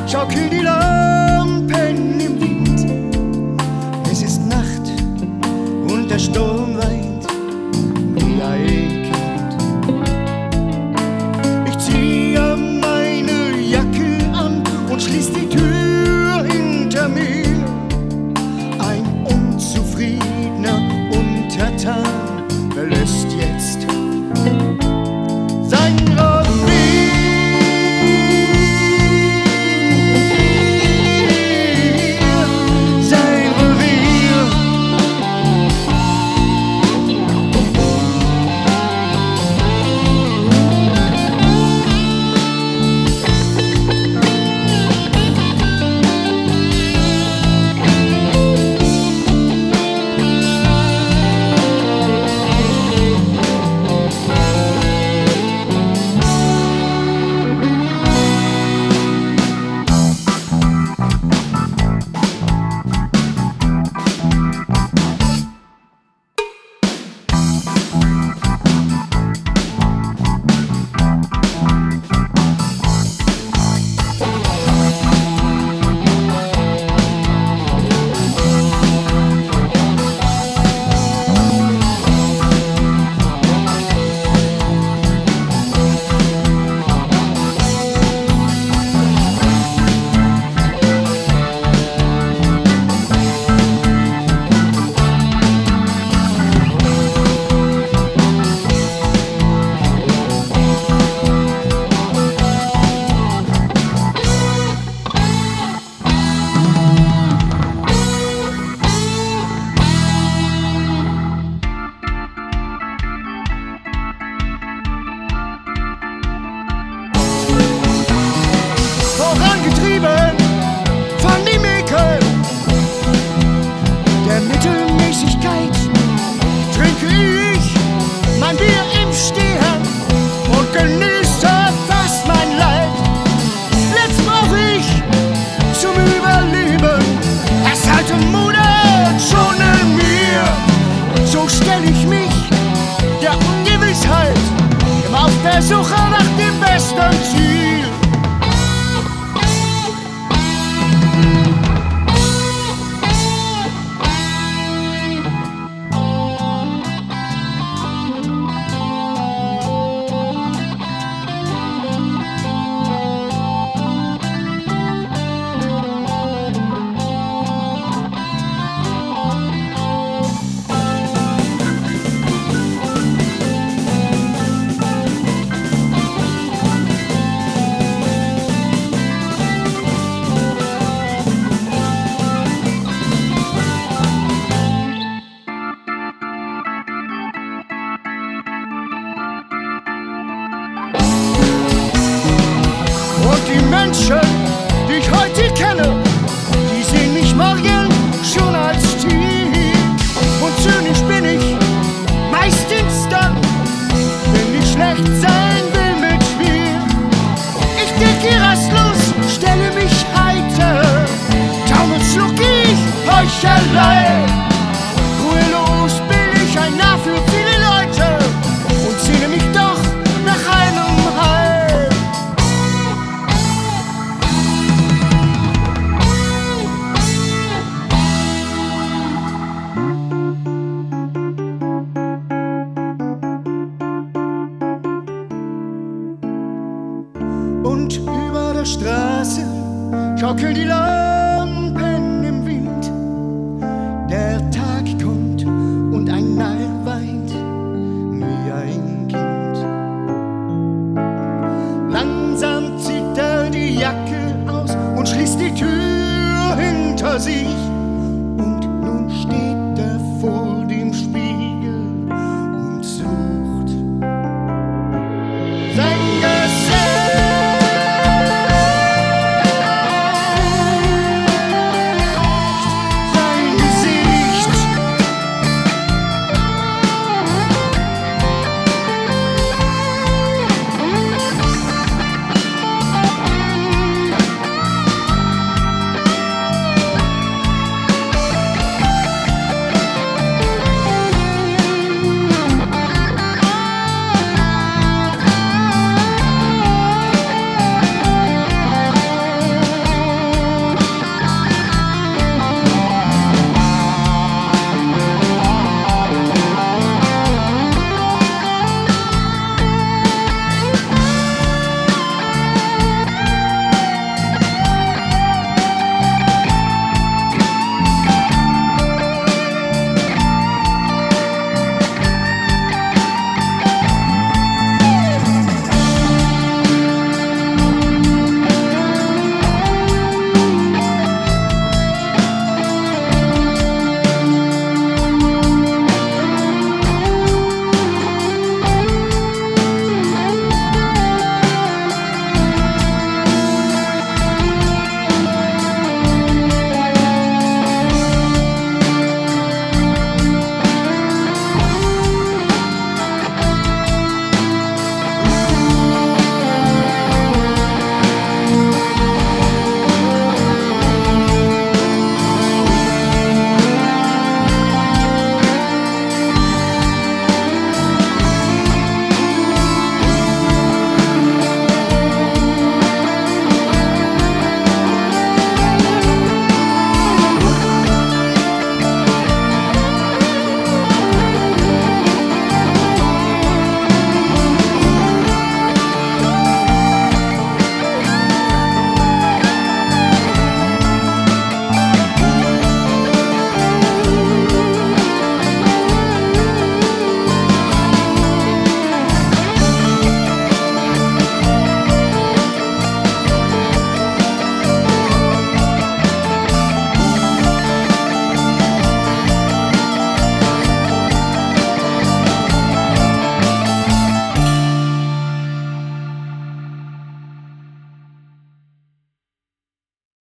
schaukeln die Lampen im Wind. Es ist Nacht und der Sturm weint wie ein Kind. Ich ziehe meine Jacke an und schließ die Tür hinter mir. Ein unzufriedener Untertan verlässt jetzt sein von dem Ekel der Mittelmäßigkeit trinke ich mein Bier im Stehen und genieße fast mein Leid. Jetzt brauch ich zum Überleben erst alte Monat schon in mir. So stell ich mich der Ungewissheit immer auf der Suche nach dem besten Ziel. Die Menschen, die ich heute kenne, die sehen mich morgen schon als Tier. Und zynisch bin ich meistens dann, wenn ich schlecht sein will mit Spiel. Ich denke rastlos, stelle mich heiter, taumel schluck ich Heuchelei. Ruhelos bin ich ein Narr für viele Leute und sehne mich doch nach einem Heil. Und über der Straße schaukeln die Lampen im Wind. Der Tag kommt und ein Narr weint wie ein Kind. Langsam zieht er die Jacke aus und schließt die Tür hinter sich.